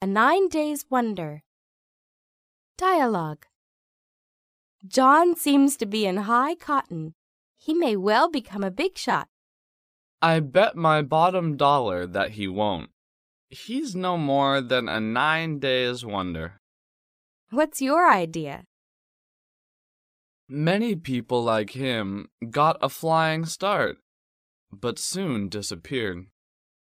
A 9 days' wonder. Dialogue. John seems to be in high cotton. He may well become a big shot. I bet my bottom dollar that he won't. He's no more than a 9 days' wonder. What's your idea? Many people like him got a flying start, but soon disappeared.